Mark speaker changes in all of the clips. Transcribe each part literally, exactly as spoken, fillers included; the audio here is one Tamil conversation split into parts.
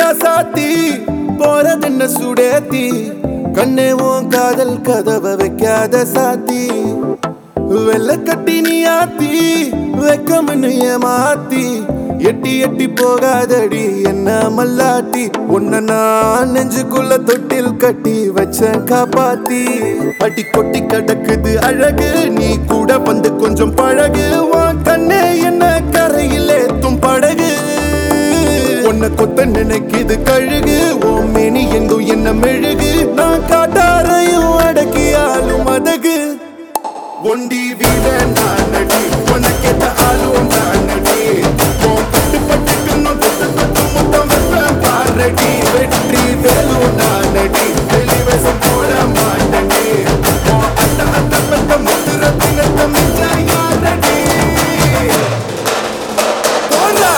Speaker 1: ராசாத்தி போறதென்ன சுடேத்தி கண்ணே உன் காதல் கதவை வைக்காத சாத்தி வெள்ள கட்டி நீ ஆத்தி வெக்கம்னு ஏமாத்தி எட்டி எட்டி போகாதடி என்ன மல்லாட்டி உன்ன நான் நெஞ்சுக்குள்ள தொட்டில் கட்டி வச்ச காப்பாத்தி அடி கொட்டி கடக்குது அழகு நீ கூட வந்து கொஞ்சம் பழகு உன் கண்ணே என்ன கரையில் ஏத்தும் படகு உன்னை கொத்த நினைக்குது கழுகு ஓ மேனி எங்கும் என்ன மெழுகு நான் காட்டாரையும் அடக்கியாலும் அதகு ஒண்டி வீட நான் நடி உனக்கேத்த ஆளும் நான் நடி பட்டு பட்டுக்கணும் தொட்டு தொட்டு முத்தம் வைப்பேன் பாரடி வெற்றி வேலும் நான் நடி வெளிவசம் போட மாட்டடி அத்த அத்த பத்த முத்துர தினத்த மிச்ச யாரடி போடா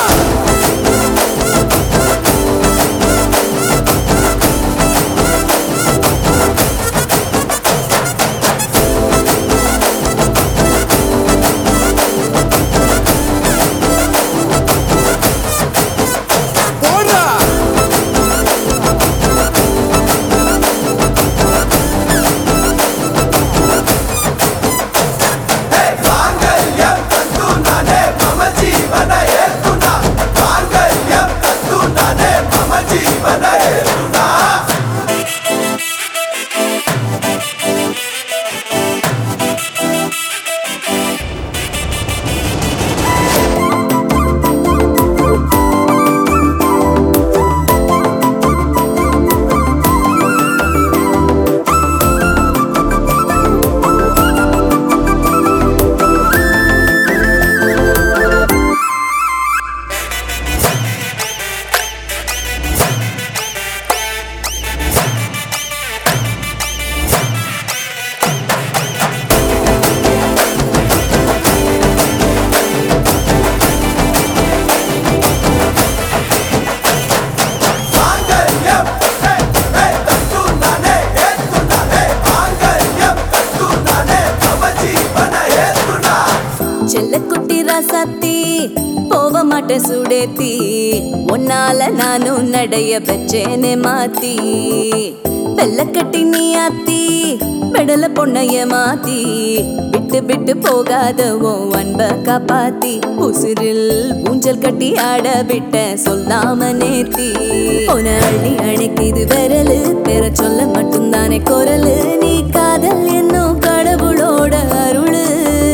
Speaker 2: ராசாத்தி போவ மாட்ட சுடேத்தி உன்னால நானும் நடைய பெற்றேனே மாத்தி வெள்ள கட்டி நீ ஆத்தி மெடல பொண்ணைய மாத்தி விட்டு விட்டு போகாத உன் அன்ப காப்பாத்தி உசிரில் ஊஞ்சல் கட்டி ஆட விட்ட சொல்லாம நேத்தி உன அள்ளி அணைக்குது விரலு பெற சொல்ல மட்டும்தானே குரலு நீ காதல் என்னும் கடவுளோட அருளு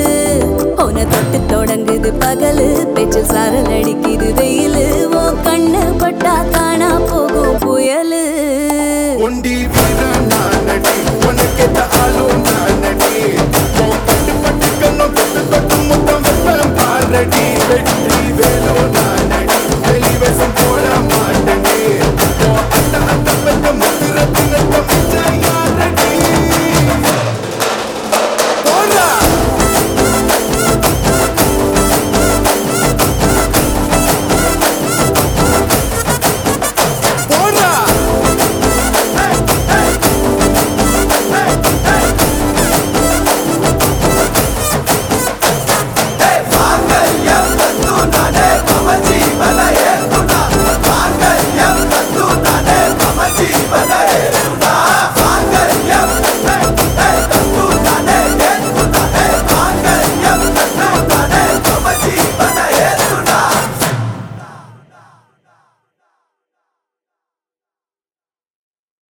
Speaker 2: உன தொட்டு தொடங்குது பகலு பேச்சில் சாரல் அடிக்குது வெயிலு ஓ கண்ணு பட்டா காணா போகும் புயலு
Speaker 1: ஒண்டி வீர நான் நடி உனக்கேத்த ஆளும் நான் நடி பட்டு பட்டு கண்ணும் தொட்டு தொட்டு முத்தம் வைப்பேன் பாரடி வெற்றி வேலும் நான்